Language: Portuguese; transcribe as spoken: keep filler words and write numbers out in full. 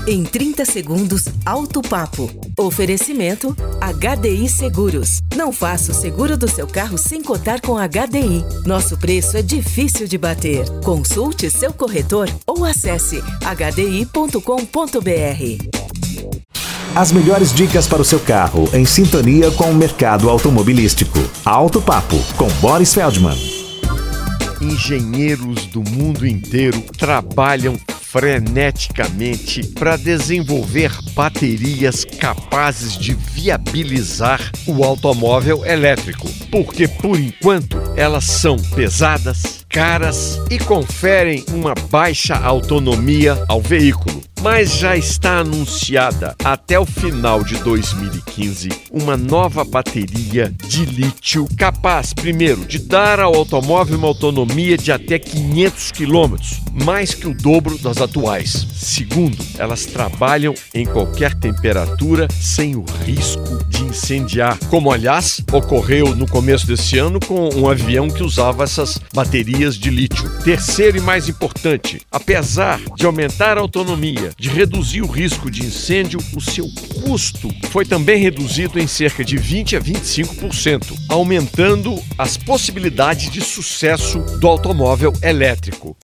Em trinta segundos, Alto Papo. Oferecimento H D I Seguros. Não faça o seguro do seu carro sem cotar com H D I. Nosso preço é difícil de bater. Consulte seu corretor ou acesse h d i ponto com ponto b r. As melhores dicas para o seu carro, em sintonia com o mercado automobilístico. Alto Papo, com Boris Feldman. Engenheiros do mundo inteiro trabalham freneticamente para desenvolver baterias capazes de viabilizar o automóvel elétrico, porque, por enquanto, elas são pesadas, caras e conferem uma baixa autonomia ao veículo. Mas já está anunciada até o final de dois mil e quinze uma nova bateria de lítio capaz, primeiro, de dar ao automóvel uma autonomia de até quinhentos quilômetros, mais que o dobro das atuais. Segundo, elas trabalham em qualquer temperatura sem o risco de incendiar, como aliás ocorreu no começo desse ano com um avião que usava essas baterias de lítio. Terceiro e mais importante, apesar de aumentar a autonomia, de reduzir o risco de incêndio, o seu custo foi também reduzido em cerca de vinte a vinte e cinco por cento, aumentando as possibilidades de sucesso do automóvel elétrico.